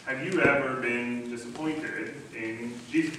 Have you ever been disappointed in Jesus?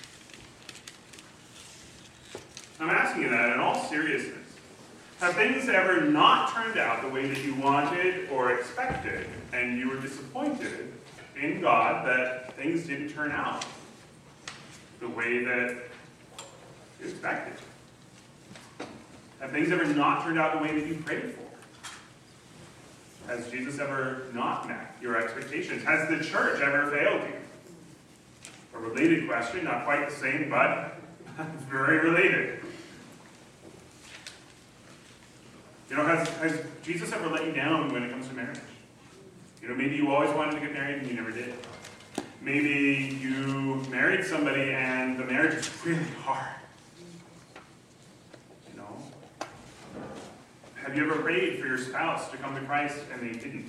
I'm asking you that in all seriousness. Have things ever not turned out the way that you wanted or expected, and you were disappointed in God that things didn't turn out the way that you expected? Have things ever not turned out the way that you prayed for? Has Jesus ever not met your expectations? Has the church ever failed you? A related question, not quite the same, but very related. You know, has Jesus ever let you down when it comes to marriage? You know, maybe you always wanted to get married and you never did. Maybe you married somebody and the marriage is really hard. You know? Have you ever prayed for your spouse to come to Christ and they didn't?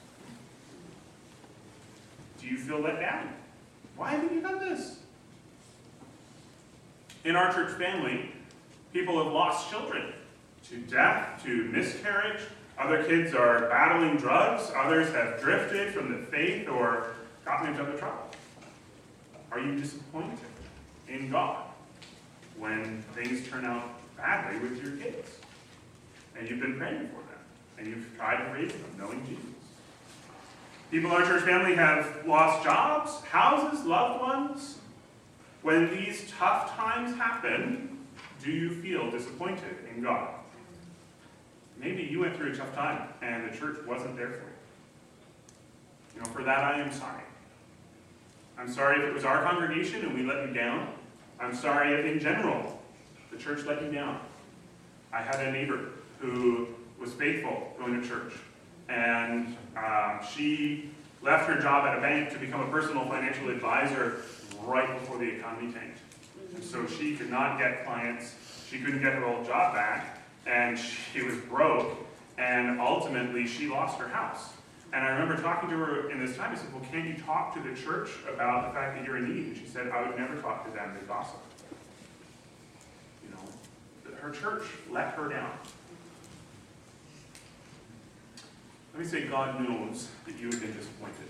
Do you feel let down? Why haven't you done this? In our church family, people have lost children to death, to miscarriage. Other kids are battling drugs. Others have drifted from the faith or gotten into other trouble. Are you disappointed in God when things turn out badly with your kids? And you've been praying for them, and you've tried to raise them knowing Jesus. People in our church family have lost jobs, houses, loved ones. When these tough times happen, do you feel disappointed in God? Maybe you went through a tough time and the church wasn't there for you. You know, for that I am sorry. I'm sorry if it was our congregation and we let you down. I'm sorry if in general the church let you down. I had a neighbor who was faithful going to church, and she left her job at a bank to become a personal financial advisor right before the economy tanked. And so she could not get clients, she couldn't get her old job back, and she was broke, and ultimately she lost her house. And I remember talking to her in this time. I said, well, can't you talk to the church about the fact that you're in need? And she said, I would never talk to them, they gossip. You know, her church let her down. Let me say, God knows that you have been disappointed.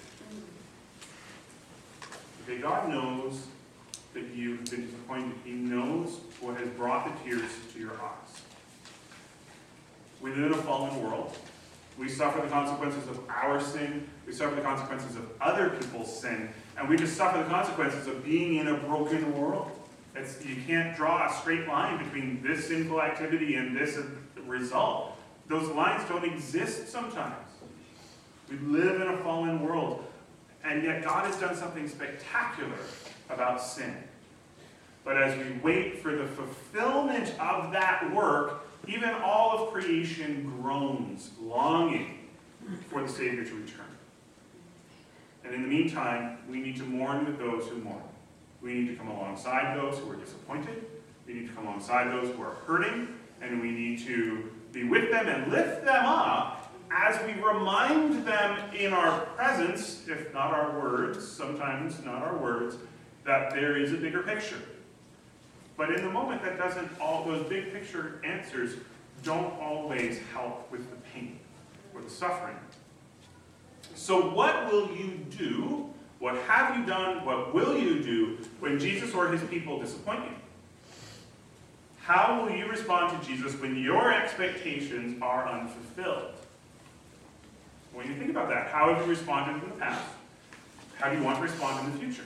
Okay, God knows that you've been disappointed. He knows what has brought the tears to your eyes. We live in a fallen world. We suffer the consequences of our sin. We suffer the consequences of other people's sin. And we just suffer the consequences of being in a broken world. You can't draw a straight line between this sinful activity and this result. Those lines don't exist sometimes. We live in a fallen world. And yet God has done something spectacular about sin. But as we wait for the fulfillment of that work, even all of creation groans, longing for the Savior to return. And in the meantime, we need to mourn with those who mourn. We need to come alongside those who are disappointed. We need to come alongside those who are hurting. And we need to be with them and lift them up as we remind them in our presence, if not our words, sometimes not our words, that there is a bigger picture. But in the moment, that doesn't, all those big picture answers don't always help with the pain or the suffering. So what will you do? What have you done? What will you do when Jesus or his people disappoint you? How will you respond to Jesus when your expectations are unfulfilled? When you think about that, how have you responded in the past? How do you want to respond in the future?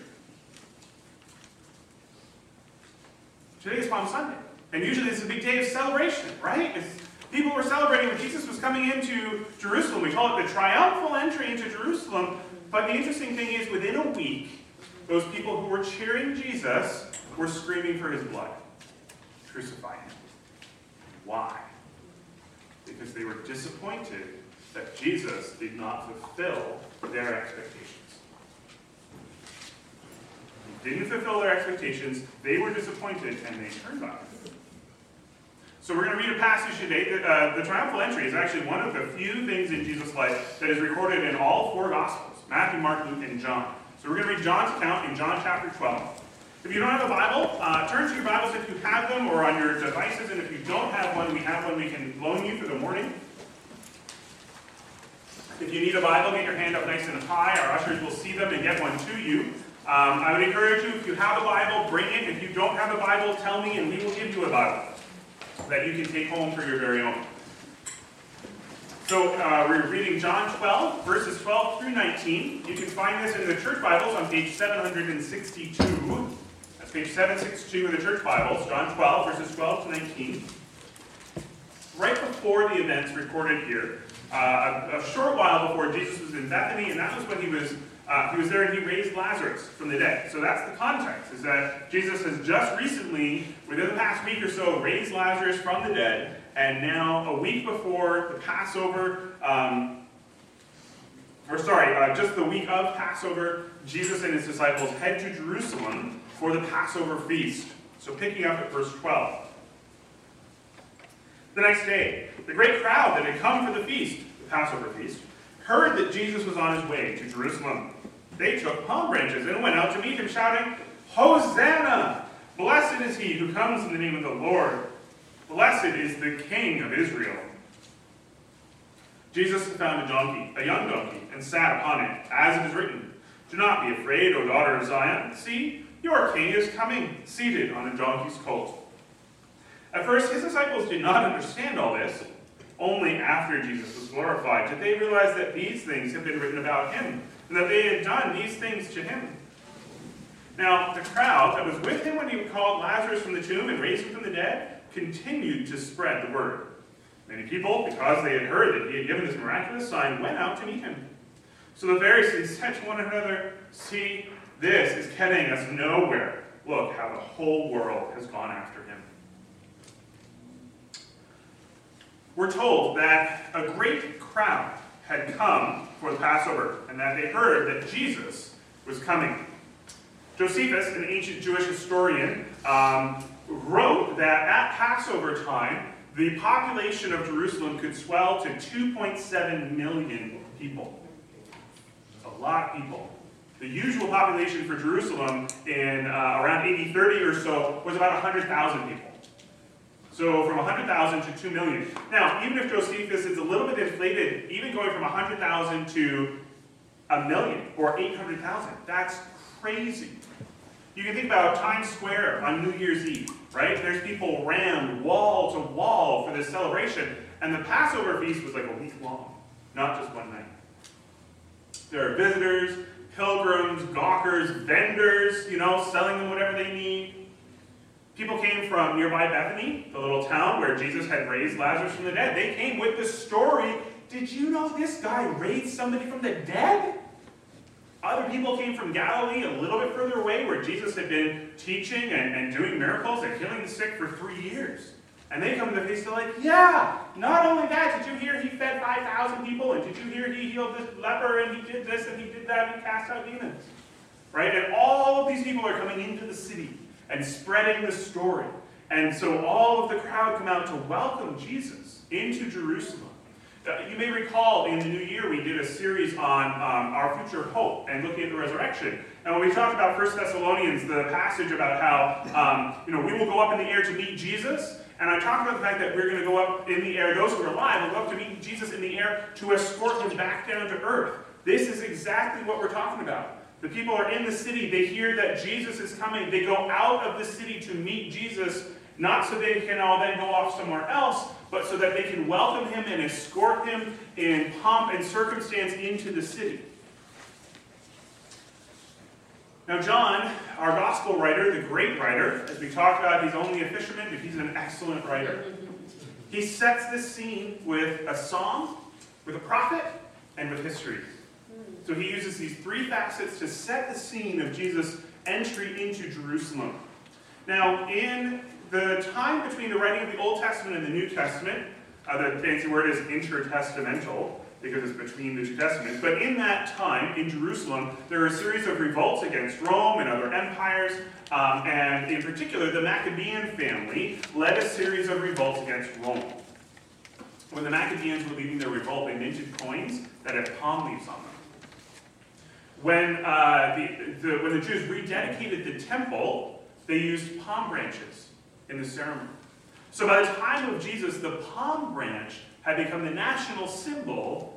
Today is Palm Sunday, and usually it's a big day of celebration, right? People were celebrating when Jesus was coming into Jerusalem. We call it the triumphal entry into Jerusalem. But the interesting thing is, within a week, those people who were cheering Jesus were screaming for his blood. Crucify him. Why? Because they were disappointed that Jesus did not fulfill their expectations. He didn't fulfill their expectations, they were disappointed, and they turned on him. So we're going to read a passage today. The triumphal entry is actually one of the few things in Jesus' life that is recorded in all four Gospels: Matthew, Mark, Luke, and John. So we're going to read John's account in John chapter 12. If you don't have a Bible, turn to your Bibles if you have them, or on your devices, and if you don't have one, we have one we can loan you for the morning. If you need a Bible, get your hand up nice and high. Our ushers will see them and get one to you. I would encourage you, if you have a Bible, bring it. If you don't have a Bible, tell me and we will give you a Bible that you can take home for your very own. So we're reading John 12, verses 12 through 19. You can find this in the church Bibles on page 762. That's page 762 in the church Bibles, John 12, verses 12 to 19. Right before the events recorded here, a short while before Jesus was in Bethany, and that was when he was there and he raised Lazarus from the dead. So that's the context, is that Jesus has just recently, within the past week or so, raised Lazarus from the dead, and now a week before the Passover, just the week of Passover, Jesus and his disciples head to Jerusalem for the Passover feast. So picking up at verse 12. The next day, the great crowd that had come for the feast, the Passover feast, heard that Jesus was on his way to Jerusalem. They took palm branches and went out to meet him, shouting, "Hosanna! Blessed is he who comes in the name of the Lord. Blessed is the King of Israel." Jesus found a young donkey, and sat upon it, as it is written, "Do not be afraid, O daughter of Zion. See, your king is coming, seated on a donkey's colt." At first, his disciples did not understand all this. Only after Jesus was glorified did they realize that these things had been written about him, and that they had done these things to him. Now, the crowd that was with him when he called Lazarus from the tomb and raised him from the dead continued to spread the word. Many people, because they had heard that he had given this miraculous sign, went out to meet him. So the Pharisees said to one another, "See, this is getting us nowhere. Look how the whole world has gone after him." We're told that a great crowd had come for the Passover, and that they heard that Jesus was coming. Josephus, an ancient Jewish historian, wrote that at Passover time, the population of Jerusalem could swell to 2.7 million people. That's a lot of people. The usual population for Jerusalem in around 80-30 or so was about 100,000 people. So from 100,000 to 2 million. Now, even if Josephus is a little bit inflated, even going from 100,000 to a million or 800,000, that's crazy. You can think about Times Square on New Year's Eve, right? There's people rammed wall to wall for this celebration, and the Passover feast was like a week long, not just one night. There are visitors, pilgrims, gawkers, vendors, selling them whatever they need. People came from nearby Bethany, the little town where Jesus had raised Lazarus from the dead. They came with the story, "Did you know this guy raised somebody from the dead?" Other people came from Galilee, a little bit further away, where Jesus had been teaching and doing miracles and healing the sick for 3 years. And they come to the feast, they're like, "Yeah, not only that, did you hear he fed 5,000 people? And did you hear he healed this leper, and he did this, and he did that, and he cast out demons?" Right? And all of these people are coming into the city and spreading the story. And so all of the crowd come out to welcome Jesus into Jerusalem. You may recall in the new year we did a series on our future hope and looking at the resurrection. And when we talked about 1 Thessalonians, the passage about how we will go up in the air to meet Jesus. And I talked about the fact that we're going to go up in the air, those who are alive will go up to meet Jesus in the air to escort him back down to earth. This is exactly what we're talking about. The people are in the city, they hear that Jesus is coming, they go out of the city to meet Jesus, not so they can all then go off somewhere else, but so that they can welcome him and escort him in pomp and circumstance into the city. Now John, our gospel writer, the great writer, as we talked about, he's only a fisherman, but he's an excellent writer. He sets this scene with a song, with a prophet, and with history. So he uses these three facets to set the scene of Jesus' entry into Jerusalem. Now, in the time between the writing of the Old Testament and the New Testament, the fancy word is intertestamental, because it's between the two testaments, but in that time, in Jerusalem, there were a series of revolts against Rome and other empires, and in particular, the Maccabean family led a series of revolts against Rome. When the Maccabeans were leading their revolt, they minted coins that had palm leaves on them. When the Jews rededicated the temple, they used palm branches in the ceremony. So by the time of Jesus, the palm branch had become the national symbol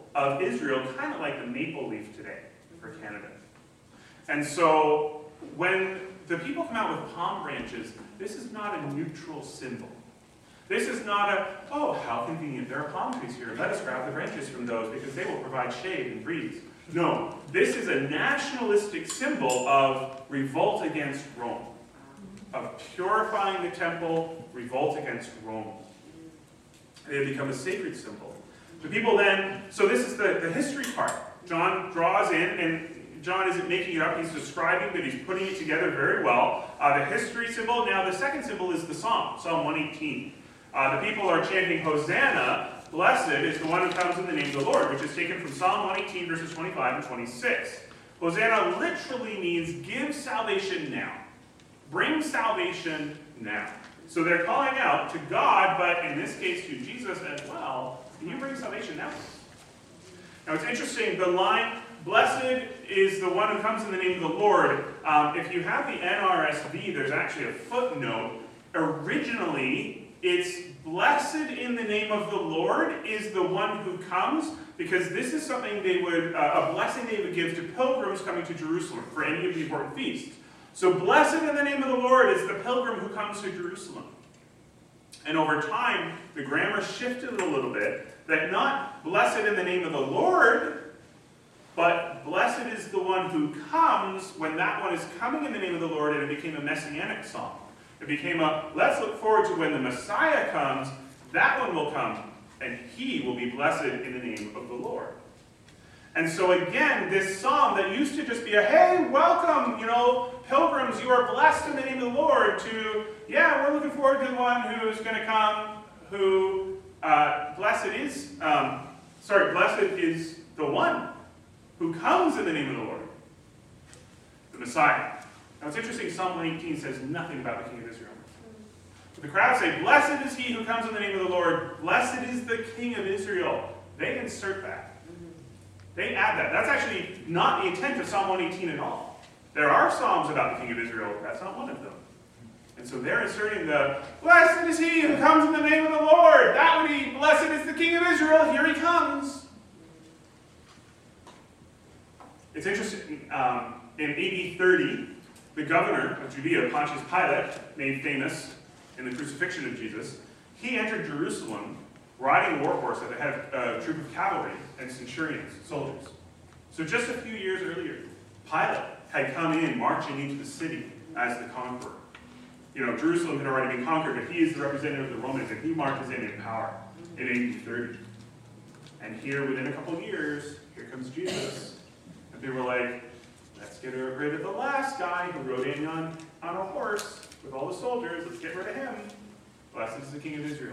of Israel, kind of like the maple leaf today for Canada. And so when the people come out with palm branches, this is not a neutral symbol. This is not a, oh, how convenient, there are palm trees here. Let us grab the branches from those because they will provide shade and breeze. No, this is a nationalistic symbol of revolt against Rome, of purifying the temple, revolt against Rome. They have become a sacred symbol. The people then, so this is the history part. John draws in, and John isn't making it up, he's describing, but he's putting it together very well. The history symbol, now the second symbol is the Psalm, Psalm 118. The people are chanting, Hosanna, blessed is the one who comes in the name of the Lord, which is taken from Psalm 118, verses 25 and 26. Hosanna literally means give salvation now. Bring salvation now. So they're calling out to God, but in this case to Jesus as well, can you bring salvation now? Now it's interesting, the line, blessed is the one who comes in the name of the Lord. If you have the NRSV, there's actually a footnote. Originally, it's blessed in the name of the Lord is the one who comes, because this is something they would, a blessing they would give to pilgrims coming to Jerusalem for any of the important feasts. So blessed in the name of the Lord is the pilgrim who comes to Jerusalem. And over time, the grammar shifted a little bit, that not blessed in the name of the Lord, but blessed is the one who comes when that one is coming in the name of the Lord, and it became a messianic song. It became a, let's look forward to when the Messiah comes, that one will come, and he will be blessed in the name of the Lord. And so again, this psalm that used to just be a, hey, welcome, pilgrims, you are blessed in the name of the Lord, to, yeah, we're looking forward to the one who's going to come, who, blessed is the one who comes in the name of the Lord, the Messiah. Now it's interesting, Psalm 118 says nothing about the King of Israel. But the crowd say, blessed is he who comes in the name of the Lord, blessed is the King of Israel. They insert that. They add that. That's actually not the intent of Psalm 118 at all. There are psalms about the King of Israel, that's not one of them. And so they're inserting the, blessed is he who comes in the name of the Lord. That would be, blessed is the King of Israel, here he comes. It's interesting, in AD 30, the governor of Judea, Pontius Pilate, made famous in the crucifixion of Jesus, he entered Jerusalem riding a war horse at the head of a troop of cavalry and centurions, soldiers. So just a few years earlier, Pilate had come in marching into the city as the conqueror. Jerusalem had already been conquered, but he is the representative of the Romans, and he marches in power in AD 30. And here, within a couple of years, here comes Jesus. And they were like, let's get rid of the last guy who rode in on a horse with all the soldiers. Let's get rid of him. Blessed is the King of Israel.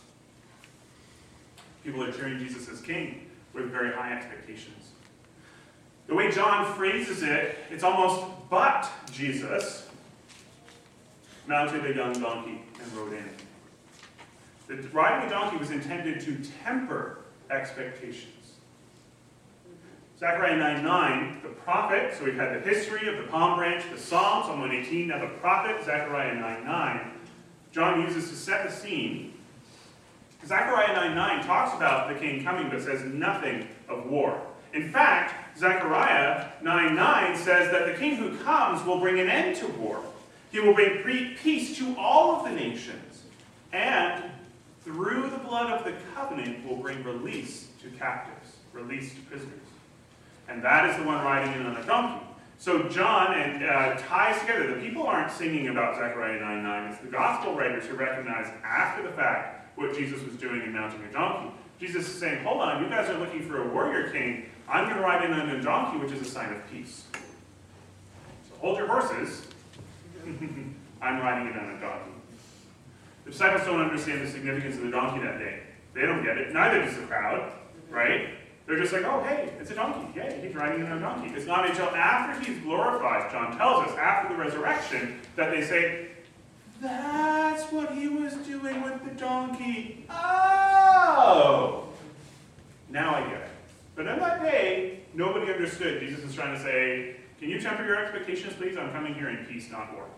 People are cheering Jesus as king with very high expectations. The way John phrases it, it's almost, but Jesus mounted a young donkey and rode in. The riding a donkey was intended to temper expectations. Zechariah 9:9, the prophet, so we've had the history of the palm branch, the Psalm, Psalm 118, now the prophet, Zechariah 9:9, John uses to set the scene. Zechariah 9:9 talks about the king coming, but says nothing of war. In fact, Zechariah 9:9 says that the king who comes will bring an end to war. He will bring peace to all of the nations, and through the blood of the covenant will bring release to captives, release to prisoners. And that is the one riding in on a donkey. So John ties together. The people aren't singing about Zechariah 9:9. It's the gospel writers who recognize after the fact what Jesus was doing in mounting a donkey. Jesus is saying, hold on, you guys are looking for a warrior king. I'm going to ride in on a donkey, which is a sign of peace. So hold your horses. I'm riding in on a donkey. The disciples don't understand the significance of the donkey that day. They don't get it. Neither does the crowd, right? They're just like, oh, hey, it's a donkey. Yay, he's riding in on a donkey. It's not until after he's glorified, John tells us, after the resurrection, that they say, that's what he was doing with the donkey. Oh! Now I get it. But on that day, nobody understood. Jesus is trying to say, can you temper your expectations, please? I'm coming here in peace, not war.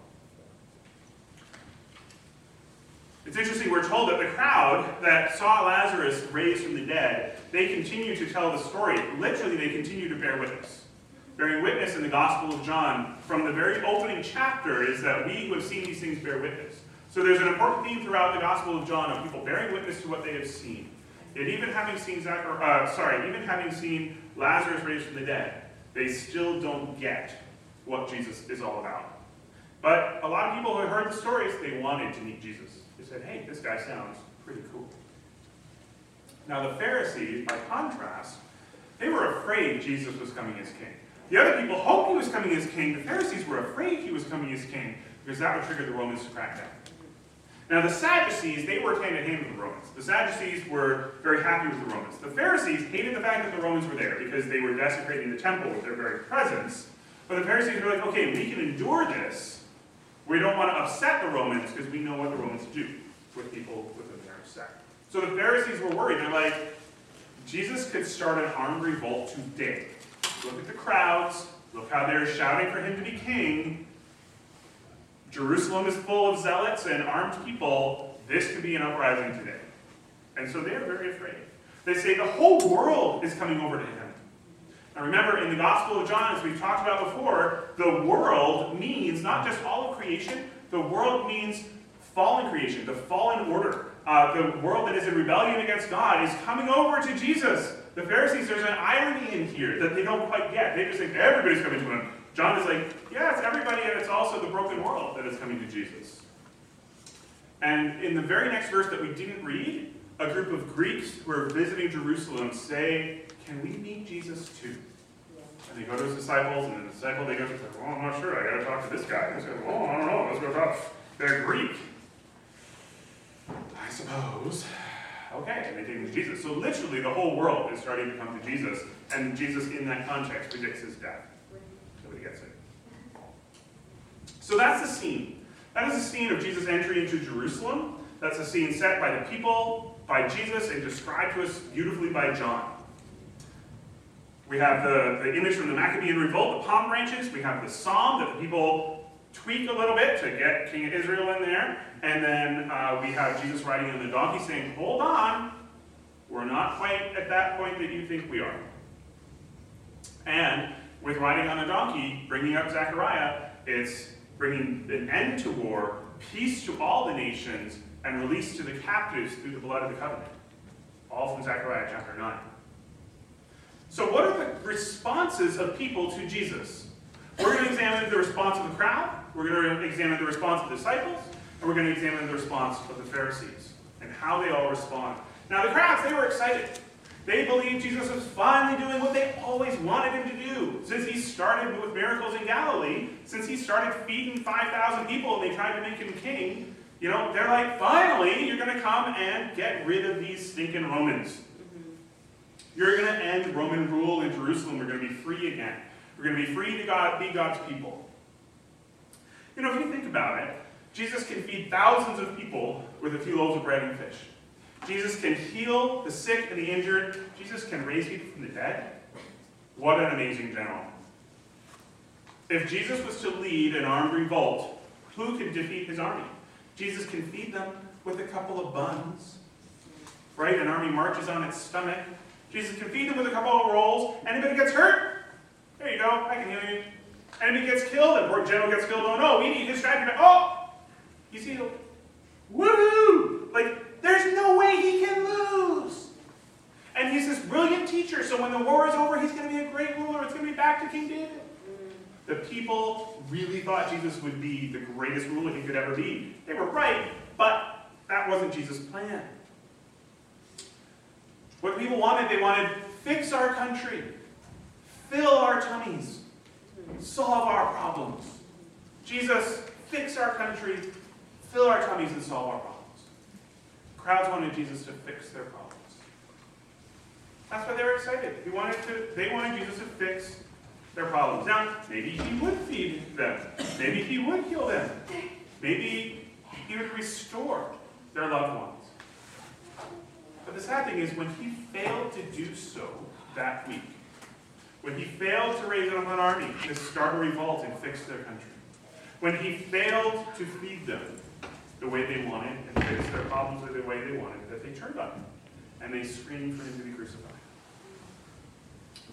It's interesting, we're told that the crowd that saw Lazarus raised from the dead they continue to tell the story. Literally, they continue to bear witness. Bearing witness in the Gospel of John, from the very opening chapter, is that we who have seen these things bear witness. So there's an important theme throughout the Gospel of John of people bearing witness to what they have seen. And even having seen even having seen Lazarus raised from the dead, they still don't get what Jesus is all about. But a lot of people who heard the stories, they wanted to meet Jesus. They said, hey, this guy sounds pretty cool. Now the Pharisees, by contrast, they were afraid Jesus was coming as king. The other people hoped he was coming as king. The Pharisees were afraid he was coming as king because that would trigger the Romans to crack down. Now the Sadducees, they worked hand in hand with the Romans. The Sadducees were very happy with the Romans. The Pharisees hated the fact that the Romans were there because they were desecrating the temple with their very presence. But the Pharisees were like, okay, we can endure this. We don't want to upset the Romans because we know what the Romans do with people within their sect. So the Pharisees were worried. They're like, Jesus could start an armed revolt today. Look at the crowds. Look how they're shouting for him to be king. Jerusalem is full of zealots and armed people. This could be an uprising today. And so they're very afraid. They say the whole world is coming over to him. Now remember, in the Gospel of John, as we've talked about before, the world means not just all of creation. The world means fallen creation, the fallen order. The world that is in rebellion against God is coming over to Jesus. The Pharisees, there's an irony in here that they don't quite get. They just think everybody's coming to him. John is like, yeah, it's everybody, and it's also the broken world that is coming to Jesus. And in the very next verse that we didn't read, a group of Greeks who are visiting Jerusalem say, can we meet Jesus too? And they go to his disciples, and the disciple, they go to, well, I'm not sure, I gotta talk to this guy. This guy, well, I don't know, let's go talk. They're Greek. I suppose. Okay, and they take him to Jesus. So literally the whole world is starting to come to Jesus, and Jesus in that context predicts his death. Nobody gets it. So that's the scene. That is the scene of Jesus' entry into Jerusalem. That's a scene set by the people, by Jesus, and described to us beautifully by John. We have the image from the Maccabean revolt, the palm branches. We have the psalm that the people tweak a little bit to get King of Israel in there. And then we have Jesus riding on the donkey saying, hold on, we're not quite at that point that you think we are. And with riding on a donkey, bringing up Zechariah, it's bringing an end to war, peace to all the nations, and release to the captives through the blood of the covenant. All from Zechariah chapter 9. So what are the responses of people to Jesus? We're going to examine the response of the crowd, we're going to examine the response of the disciples, and we're going to examine the response of the Pharisees, and how they all respond. Now the crowds, they were excited. They believed Jesus was finally doing what they always wanted him to do. Since he started with miracles in Galilee, since he started feeding 5,000 people and they tried to make him king, they're like, finally, you're going to come and get rid of these stinking Romans. You're going to end Roman rule in Jerusalem. We're going to be free again. We're going to be free to be God's people. If you think about it, Jesus can feed thousands of people with a few loaves of bread and fish. Jesus can heal the sick and the injured. Jesus can raise people from the dead. What an amazing general. If Jesus was to lead an armed revolt, who could defeat his army? Jesus can feed them with a couple of buns. Right? An army marches on its stomach. Jesus can feed them with a couple of rolls. Anybody gets hurt? There you go. I can heal you. Enemy gets killed. A poor general gets killed. Oh no, we need his strategy. Oh! He's healed. Woohoo! There's no way he can lose. And he's this brilliant teacher, so when the war is over, he's going to be a great ruler. It's going to be back to King David. The people really thought Jesus would be the greatest ruler he could ever be. They were right, but that wasn't Jesus' plan. What people wanted, they wanted, fix our country, fill our tummies, solve our problems. Jesus, fix our country, fill our tummies, and solve our problems. Crowds wanted Jesus to fix their problems. That's why they were excited. They wanted Jesus to fix their problems. Now, maybe he would feed them. Maybe he would heal them. Maybe he would restore their loved ones. But the sad thing is, when he failed to do so that week, when he failed to raise up an army to start a revolt and fix their country, when he failed to feed them the way they wanted and fix their problems the way they wanted, that they turned on him and they screamed for him to be crucified.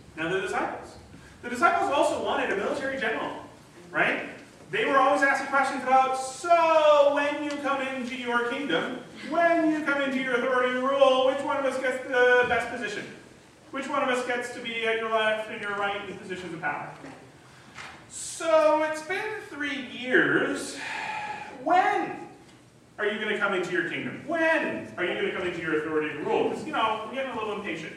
Now the disciples also wanted a military general, right? They were always asking questions about, so when you come into your kingdom, when you come into your authority to rule, which one of us gets the best position? Which one of us gets to be at your left and your right in positions of power? So it's been 3 years. When are you going to come into your kingdom? When are you going to come into your authority to rule? Because, we're getting a little impatient.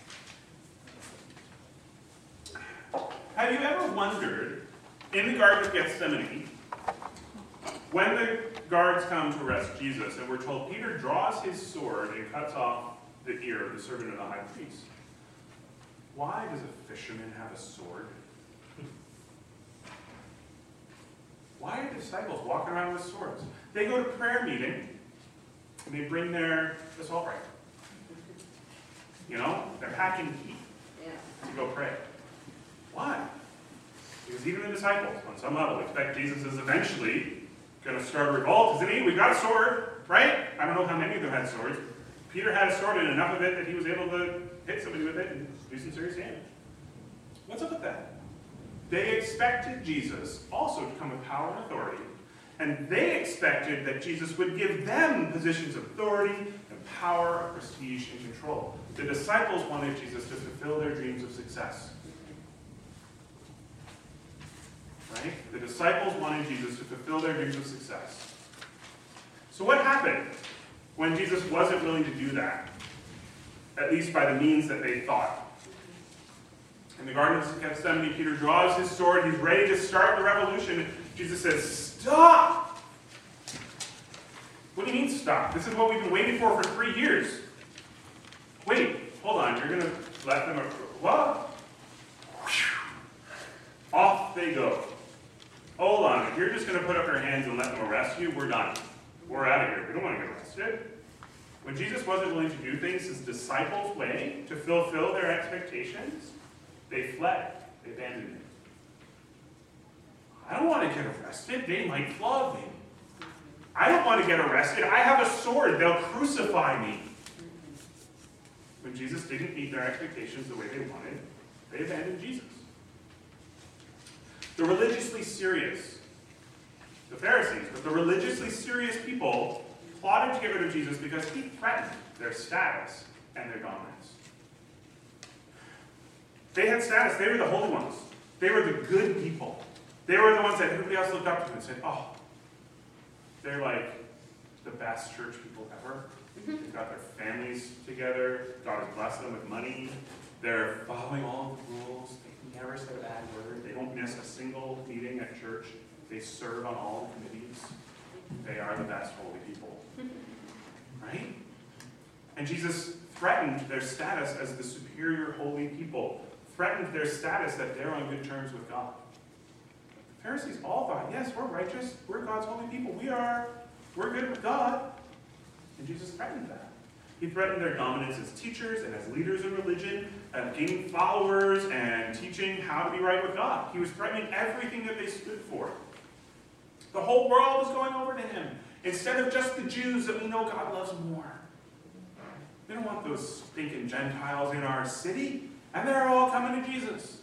Have you ever wondered, in the Garden of Gethsemane, when the guards come to arrest Jesus, and we're told Peter draws his sword and cuts off the ear of the servant of the high priest, why does a fisherman have a sword? Why are the disciples walking around with swords? They go to prayer meeting, and they bring their assault rifle. They're packing heat to go pray. Why? Because even the disciples, on some level, expect Jesus is eventually going to start a revolt, isn't he? We've got a sword, right? I don't know how many of them had swords. Peter had a sword and enough of it that he was able to hit somebody with it and do some serious damage. What's up with that? They expected Jesus also to come with power and authority, and they expected that Jesus would give them positions of authority and power, prestige, and control. The disciples wanted Jesus to fulfill their dreams of success. Right? The disciples wanted Jesus to fulfill their dreams of success. So what happened when Jesus wasn't willing to do that? At least by the means that they thought. In the Garden of Gethsemane, Peter draws his sword. He's ready to start the revolution. Jesus says, stop! What do you mean stop? This is what we've been waiting for 3 years. Wait, hold on. You're going to let them... What? Off they go. Hold on. If you're just going to put up your hands and let them arrest you, we're done. We're out of here. We don't want to get arrested. When Jesus wasn't willing to do things his disciples' way to fulfill their expectations, they fled. They abandoned him. I don't want to get arrested. They might flog me. I don't want to get arrested. I have a sword. They'll crucify me. When Jesus didn't meet their expectations the way they wanted, they abandoned Jesus. The religiously serious, the Pharisees, but the religiously serious people plotted to get rid of Jesus because he threatened their status and their dominance. They had status. They were the holy ones. They were the good people. They were the ones that everybody else looked up to and said, oh, they're like the best church people ever. They've got their families together. God has blessed them with money. They're following all the rules. They never said a bad word. They don't miss a single meeting at church. They serve on all the committees. They are the best holy people. Right? And Jesus threatened their status as the superior holy people. Threatened their status that they're on good terms with God. The Pharisees all thought, yes, we're righteous. We're God's holy people. We're good with God. And Jesus threatened that. He threatened their dominance as teachers and as leaders in religion, gaining followers and teaching how to be right with God. He was threatening everything that they stood for. The whole world was going over to him, instead of just the Jews that we know God loves more. We don't want those stinking Gentiles in our city, and they're all coming to Jesus.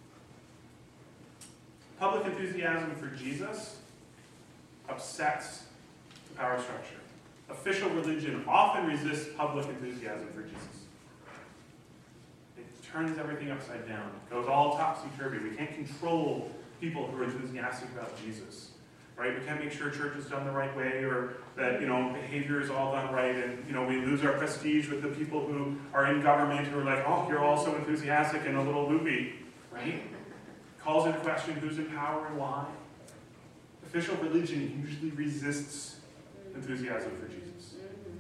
Public enthusiasm for Jesus upsets the power structure. Official religion often resists public enthusiasm for Jesus. It turns everything upside down. It goes all topsy-turvy. We can't control people who are enthusiastic about Jesus. Right? We can't make sure church is done the right way, or that, behavior is all done right, and, we lose our prestige with the people who are in government who are like, oh, you're all so enthusiastic and a little loopy. Right? Calls into question who's in power and why. Official religion usually resists enthusiasm for Jesus.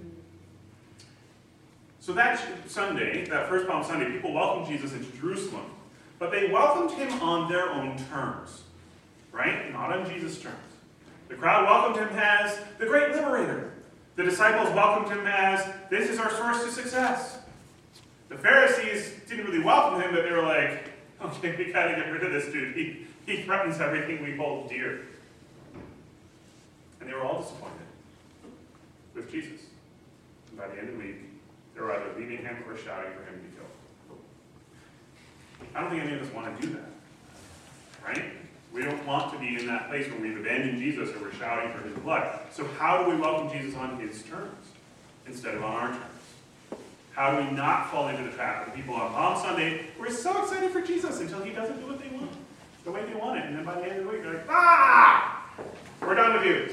So that Sunday, that first Palm Sunday, people welcomed Jesus into Jerusalem, but they welcomed him on their own terms, right? Not on Jesus' terms. The crowd welcomed him as the great liberator. The disciples welcomed him as, this is our source to success. The Pharisees didn't really welcome him, but they were like, okay, we gotta get rid of this dude. He threatens everything we hold dear. And they were all disappointed with Jesus. And by the end of the week, they were either leaving him or shouting for him to be killed. I don't think any of us want to do that, right? We don't want to be in that place where we've abandoned Jesus or we're shouting for his blood. So how do we welcome Jesus on his terms instead of on our terms? How do we not fall into the trap of the people on Palm Sunday who are so excited for Jesus until he doesn't do what they want, the way they want it, and then by the end of the week they're like, ah, we're done with you.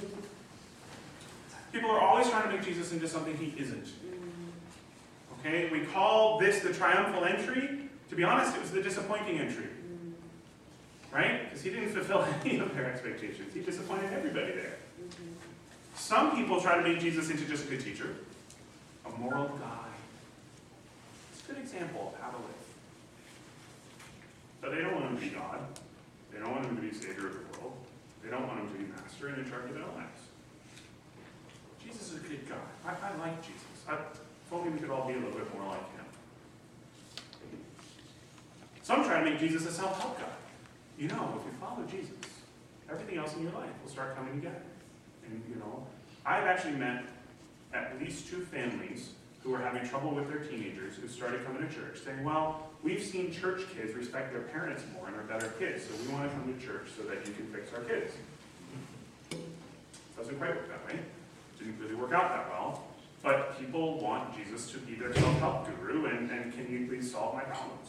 People are always trying to make Jesus into something he isn't. Okay, we call this the triumphal entry. To be honest, it was the disappointing entry. Right? Because he didn't fulfill any of their expectations. He disappointed everybody there. Some people try to make Jesus into just a good teacher, a moral guide. It's a good example of how to live. But they don't want him to be God. They don't want him to be Savior of the world. They don't want him to be master and in charge of their lives. Jesus is a good guy. I like Jesus. If only we could all be a little bit more like him. Some try to make Jesus a self-help guy. You know, if you follow Jesus, everything else in your life will start coming together. And, you know, I've actually met at least 2 families who are having trouble with their teenagers who started coming to church, saying, well, we've seen church kids respect their parents more and are better kids, so we want to come to church so that you can fix our kids. Doesn't quite work that way. Didn't really work out that well. But people want Jesus to be their self-help guru, and can you please solve my problems?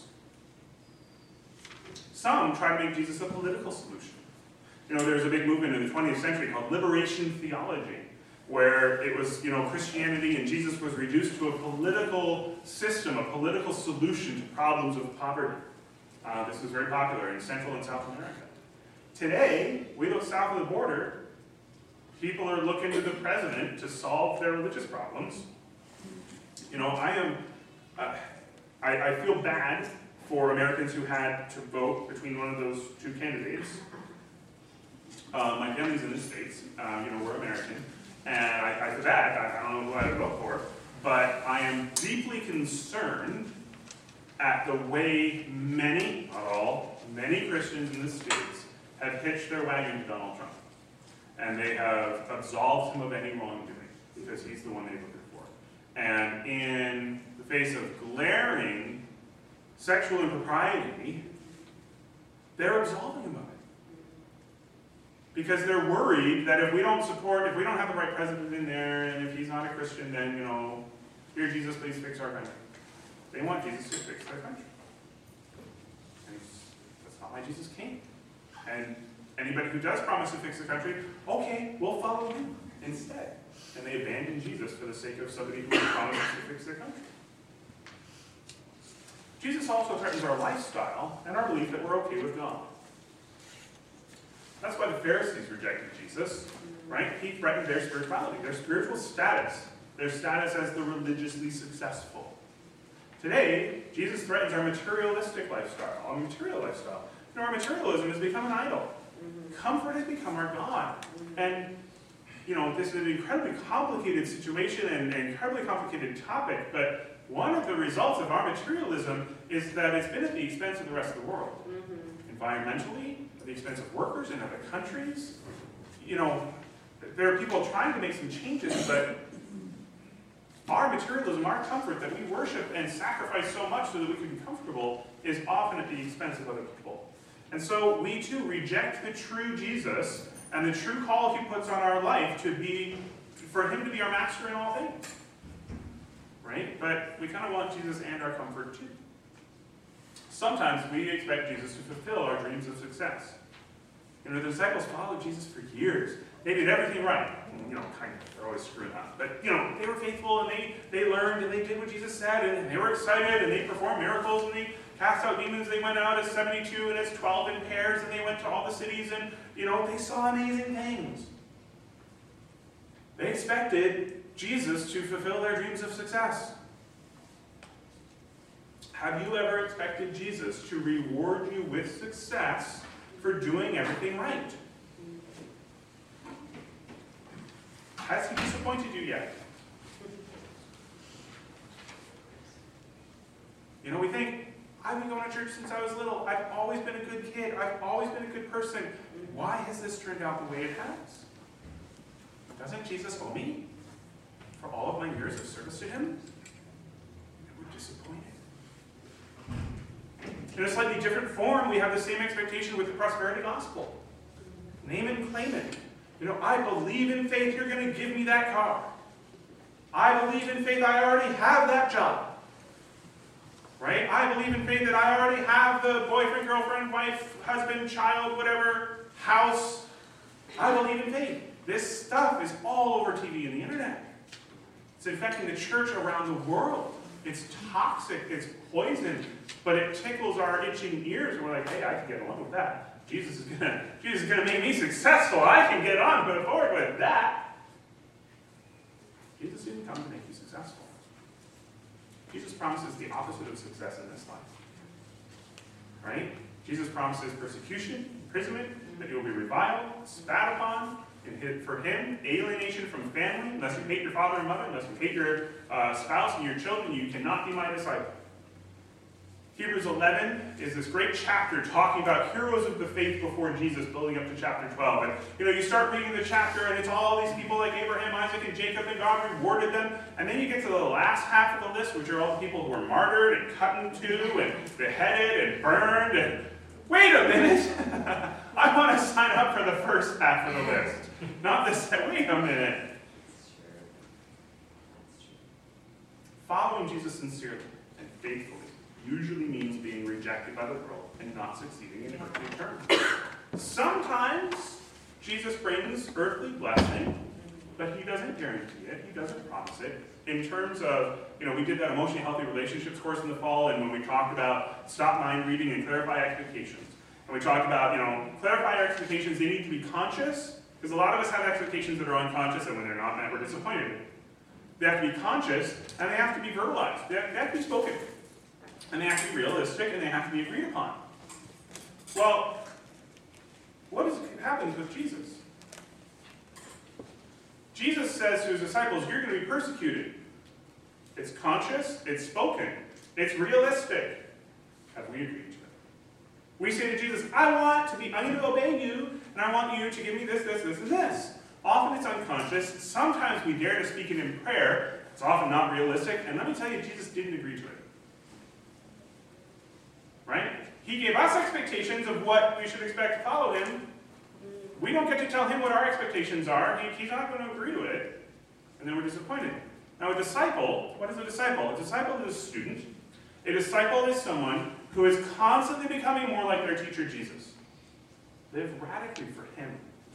Some try to make Jesus a political solution. You know, there's a big movement in the 20th century called liberation theology, where it was, you know, Christianity and Jesus was reduced to a political system, a political solution to problems of poverty. This was very popular in Central and South America. Today, we look south of the border, people are looking to the president to solve their religious problems. You know, I feel bad for Americans who had to vote between one of those 2 candidates. My family's in the States, you know, we're American, and I feel bad, I don't know who I would vote for, but I am deeply concerned at the way many, not all, many Christians in the States have hitched their wagon to Donald Trump. And they have absolved him of any wrongdoing, because he's the one they voted for. And in the face of glaring sexual impropriety, they're absolving him of it. Because they're worried that if we don't have the right president in there, and if he's not a Christian, then, you know, here, Jesus, please fix our country. They want Jesus to fix their country. And that's not why Jesus came. And anybody who does promise to fix the country, okay, we'll follow you instead. And they abandon Jesus for the sake of somebody who promises to fix their country. Jesus also threatens our lifestyle and our belief that we're okay with God. That's why the Pharisees rejected Jesus, right? He threatened their spirituality, their spiritual status, their status as the religiously successful. Today, Jesus threatens our materialistic lifestyle, our material lifestyle. You know, our materialism has become an idol. Comfort has become our God. And, you know, this is an incredibly complicated situation and an incredibly complicated topic, but one of the results of our materialism is that it's been at the expense of the rest of the world. Environmentally, at the expense of workers in other countries. You know, there are people trying to make some changes, but our materialism, our comfort that we worship and sacrifice so much so that we can be comfortable is often at the expense of other people. And so we too reject the true Jesus and the true call he puts on our life for him to be our master in all things. Right? But we kind of want Jesus and our comfort too. Sometimes we expect Jesus to fulfill our dreams of success. You know, the disciples followed Jesus for years. They did everything right. You know, kind of, they're always screwing up. But, you know, they were faithful and they learned and they did what Jesus said and they were excited and they performed miracles and they cast out demons. They went out as 72 and as 12 in pairs and they went to all the cities and, you know, they saw amazing things. They expected Jesus to fulfill their dreams of success. Have you ever expected Jesus to reward you with success for doing everything right? Has he disappointed you yet? You know, we think, I've been going to church since I was little. I've always been a good kid. I've always been a good person. Why has this turned out the way it has? Doesn't Jesus owe me for all of my years of service to him? And we're disappointed. In a slightly different form, we have the same expectation with the prosperity gospel. Name it and claim it. I believe in faith you're going to give me that car. I believe in faith I already have that job. Right? I believe in faith that I already have the boyfriend, girlfriend, wife, husband, child, whatever, house. I believe in faith. This stuff is all over TV and the internet. It's infecting the church around the world. It's toxic. It's poison. But it tickles our itching ears. And we're like, hey, I can get along with that. Jesus is gonna make me successful. I can get on forward with that. Jesus didn't come to make you successful. Jesus promises the opposite of success in this life. Right? Jesus promises persecution, imprisonment, that you will be reviled, spat upon, and for him, alienation from family. Unless you hate your father and mother, unless you hate your spouse and your children, you cannot be my disciple. Hebrews 11 is this great chapter talking about heroes of the faith before Jesus, building up to chapter 12. And you start reading the chapter, and it's all these people like Abraham, Isaac, and Jacob, and God rewarded them. And then you get to the last half of the list, which are all the people who were martyred and cut in two and beheaded and burned. And wait a minute, I want to sign up for the first half of the list, not the second. Wait a minute. Following Jesus sincerely and faithfully usually means being rejected by the world and not succeeding in earthly terms. Sometimes Jesus brings earthly blessing, but he doesn't guarantee it. He doesn't promise it. In terms of, we did that emotionally healthy relationships course in the fall, and when we talked about stop mind reading and clarify expectations. And we talked about, clarify our expectations, they need to be conscious, because a lot of us have expectations that are unconscious, and when they're not met, we're disappointed. They have to be conscious, and they have to be verbalized. They have to be spoken. And they have to be realistic, and they have to be agreed upon. Well, what happens with Jesus? Jesus says to his disciples, you're going to be persecuted. It's conscious, it's spoken, it's realistic. Have we agreed to it? We say to Jesus, I'm going to obey you, and I want you to give me this, this, this, and this. Often it's unconscious. Sometimes we dare to speak it in prayer. It's often not realistic. And let me tell you, Jesus didn't agree to it. Right? He gave us expectations of what we should expect to follow him. We don't get to tell him what our expectations are. He's not going to agree to it. And then we're disappointed. Now, a disciple, what is a disciple? A disciple is a student. A disciple is someone who is constantly becoming more like their teacher, Jesus. Live radically for him.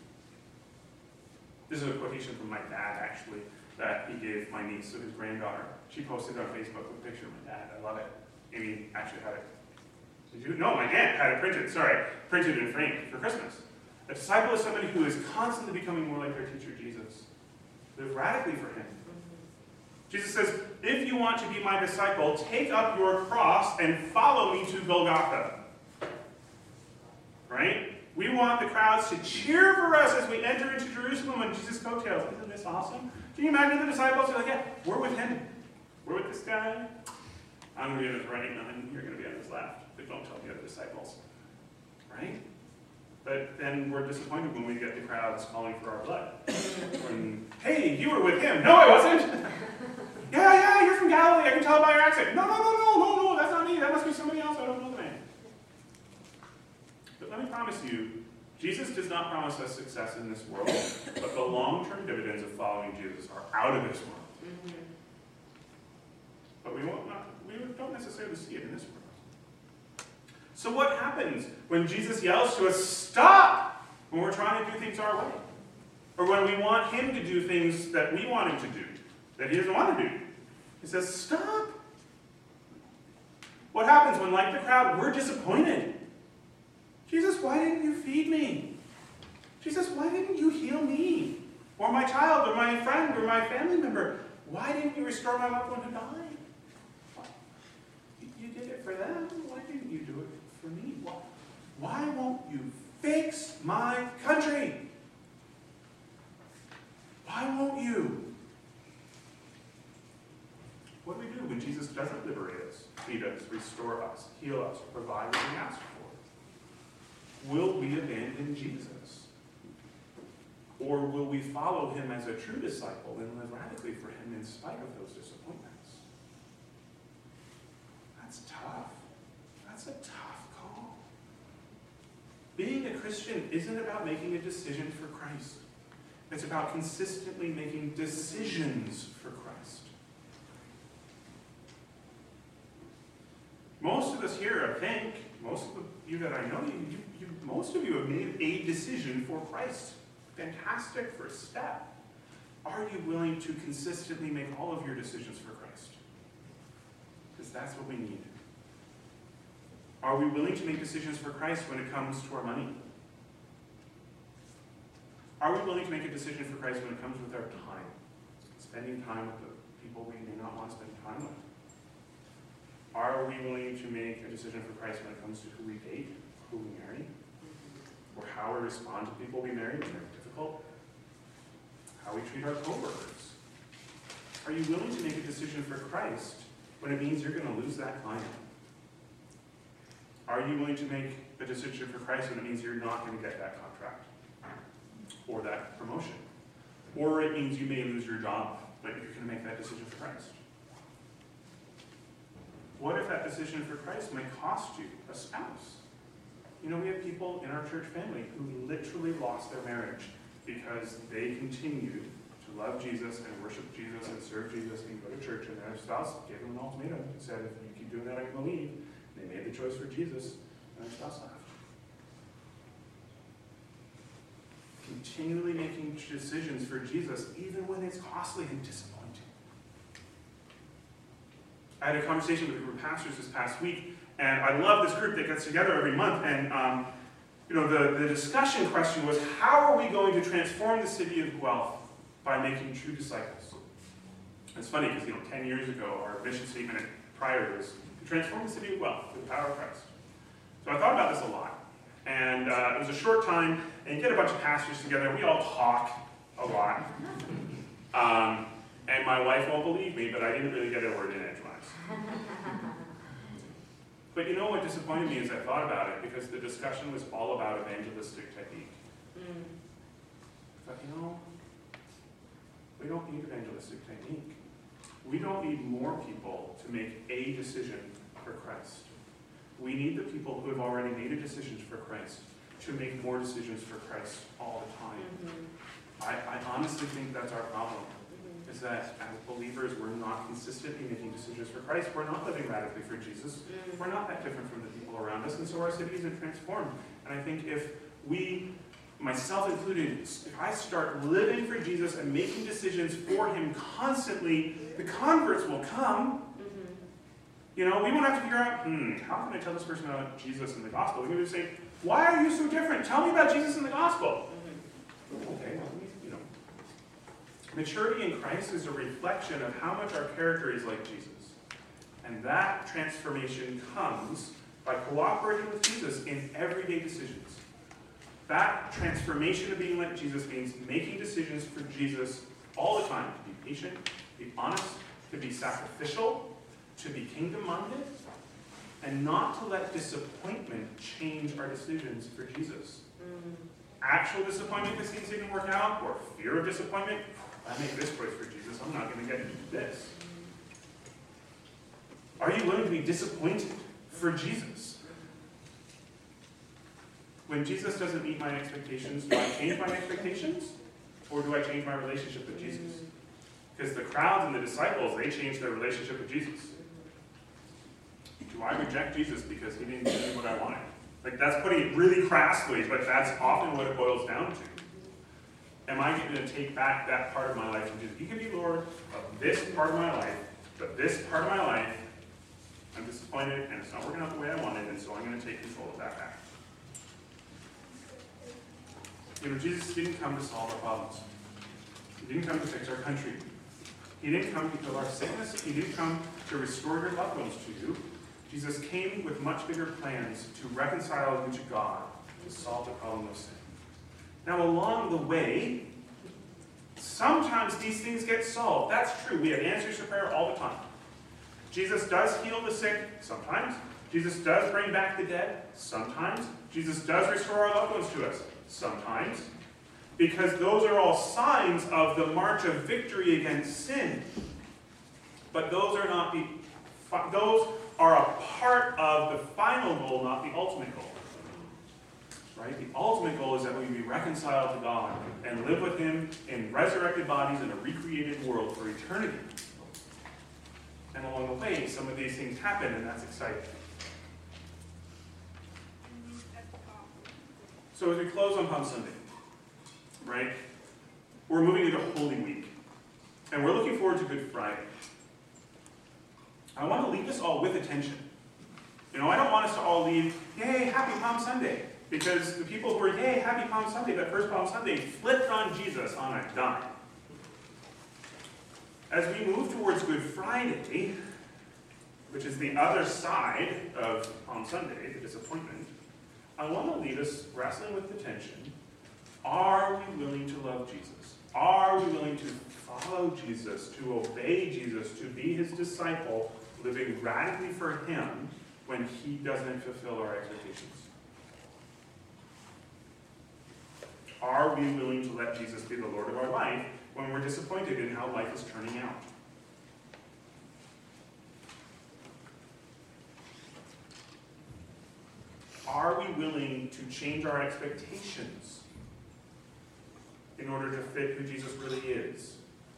This is a quotation from my dad, actually, that he gave my niece, so his granddaughter. She posted on Facebook with a picture of my dad. I love it. Amy actually had it. Did you? No, my aunt had it printed and framed for Christmas. A disciple is somebody who is constantly becoming more like their teacher, Jesus. Live radically for him. Jesus says, if you want to be my disciple, take up your cross and follow me to Golgotha. Right? We want the crowds to cheer for us as we enter into Jerusalem on Jesus' coattails. Isn't this awesome? Can you imagine the disciples are like, yeah, we're with him. We're with this guy. I'm going to be on his right, and you're going to be on his left. But don't tell the other disciples. Right? But then we're disappointed when we get the crowds calling for our blood. When, hey, you were with him. No, I wasn't. Yeah, you're from Galilee. I can tell by your accent. No, that's not me. That must be somebody else. I don't know the man. But let me promise you, Jesus does not promise us success in this world, but the long-term dividends of following Jesus are out of this world. Mm-hmm. But we don't necessarily see it in this world. So what happens when Jesus yells to us, stop, when we're trying to do things our way? Or when we want him to do things that we want him to do, that he doesn't want to do? He says, stop. What happens when, like the crowd, we're disappointed? Jesus, why didn't you feed me? Jesus, why didn't you heal me? Or my child, or my friend, or my family member? Why didn't you restore my loved one who died? You did it for them. Why didn't you do it for me? Why won't you fix my country? Why won't you? What do we do when Jesus doesn't liberate us, feed us, restore us, heal us, provide what we ask for? Will we abandon Jesus? Or will we follow him as a true disciple and live radically for him in spite of those disappointments? That's tough. That's a tough being a Christian isn't about making a decision for Christ. It's about consistently making decisions for Christ. Most of us here, I think, most of you that I know, most of you have made a decision for Christ. Fantastic first step. Are you willing to consistently make all of your decisions for Christ? Because that's what we need. Are we willing to make decisions for Christ when it comes to our money? Are we willing to make a decision for Christ when it comes with our time? Spending time with the people we may not want to spend time with? Are we willing to make a decision for Christ when it comes to who we date, who we marry, or how we respond to people we marry when they're difficult? How we treat our co-workers? Are you willing to make a decision for Christ when it means you're going to lose that client? Are you willing to make a decision for Christ when it means you're not going to get that contract or that promotion? Or it means you may lose your job, but you're going to make that decision for Christ? What if that decision for Christ might cost you a spouse? You know, we have people in our church family who literally lost their marriage because they continued to love Jesus and worship Jesus and serve Jesus and go to church, and their spouse gave them an ultimatum and said, if you keep doing that, I'm going to leave. They made the choice for Jesus, and their spouse left. Continually making decisions for Jesus, even when it's costly and disappointing. I had a conversation with a group of pastors this past week, and I love this group that gets together every month, and the discussion question was, how are we going to transform the city of Guelph by making true disciples? It's funny because 10 years ago, our mission statement prior was to transform the city of Guelph through the power of Christ. So I thought about this a lot, and it was a short time, and you get a bunch of pastors together, we all talk a lot, and my wife won't believe me, but I didn't really get a word in edgewise. But you know what disappointed me as I thought about it, because the discussion was all about evangelistic technique. But we don't need evangelistic technique. We don't need more people to make a decision for Christ. We need the people who have already made a decision for Christ to make more decisions for Christ all the time. I honestly think that's our problem. Is that as believers, we're not consistently making decisions for Christ. We're not living radically for Jesus. We're not that different from the people around us, and so our city isn't transformed. And I think if we, myself included, if I start living for Jesus and making decisions for him constantly, the converts will come. We won't have to figure out, how can I tell this person about Jesus and the gospel? We can just say, why are you so different? Tell me about Jesus and the gospel. Okay, well, maturity in Christ is a reflection of how much our character is like Jesus. And that transformation comes by cooperating with Jesus in everyday decisions. That transformation of being like Jesus means making decisions for Jesus all the time. To be patient, to be honest, to be sacrificial, to be kingdom-minded, and not to let disappointment change our decisions for Jesus. Actual disappointment because things didn't work out, or fear of disappointment. I make this choice for Jesus, I'm not going to get this. Are you willing to be disappointed for Jesus? When Jesus doesn't meet my expectations, do I change my expectations? Or do I change my relationship with Jesus? Because the crowds and the disciples, they changed their relationship with Jesus. Do I reject Jesus because he didn't give me what I wanted? That's putting it really crassly, but that's often what it boils down to. Am I going to take back that part of my life and Jesus? You can be Lord of this part of my life, but this part of my life, I'm disappointed and it's not working out the way I wanted, and so I'm going to take control of that back. Jesus didn't come to solve our problems. He didn't come to fix our country. He didn't come to heal our sickness. He didn't come to restore your loved ones to you. Jesus came with much bigger plans to reconcile you to God, to solve the problem of sin. Now, along the way, sometimes these things get solved. That's true. We have answers to prayer all the time. Jesus does heal the sick sometimes. Jesus does bring back the dead sometimes. Jesus does restore our loved ones to us sometimes. Because those are all signs of the march of victory against sin. But those are not those are a part of the final goal, not the ultimate goal. right? The ultimate goal is that we be reconciled to God and live with him in resurrected bodies in a recreated world for eternity. And along the way, some of these things happen, and that's exciting. So as we close on Palm Sunday, right, we're moving into Holy Week, and we're looking forward to Good Friday. I want to leave us all with attention. I don't want us to all leave, yay, happy Palm Sunday. Because the people who were, yay, happy Palm Sunday, that first Palm Sunday, flipped on Jesus on a dime. As we move towards Good Friday, which is the other side of Palm Sunday, the disappointment, I want to leave us wrestling with the tension. Are we willing to love Jesus? Are we willing to follow Jesus, to obey Jesus, to be his disciple, living radically for him when he doesn't fulfill our expectations? Are we willing to let Jesus be the Lord of our life when we're disappointed in how life is turning out? Are we willing to change our expectations in order to fit who Jesus really is?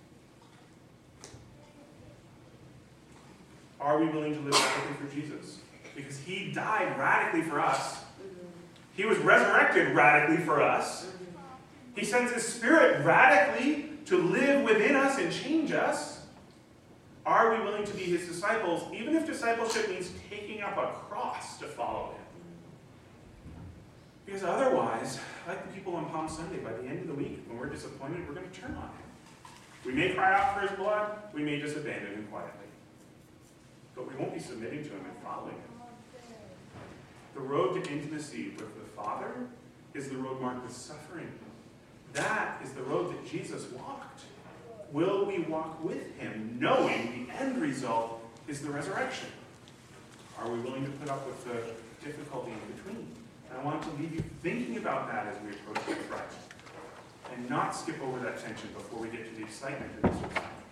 Are we willing to live radically for Jesus? Because he died radically for us. He was resurrected radically for us. He sends his Spirit radically to live within us and change us. Are we willing to be his disciples, even if discipleship means taking up a cross to follow him? Because otherwise, like the people on Palm Sunday, by the end of the week, when we're disappointed, we're going to turn on him. We may cry out for his blood, we may just abandon him quietly. But we won't be submitting to him and following him. The road to intimacy with the Father is the road marked with suffering. That is the road that Jesus walked. Will we walk with him, knowing the end result is the resurrection? Are we willing to put up with the difficulty in between? And I want to leave you thinking about that as we approach Good Friday, and not skip over that tension before we get to the excitement of this.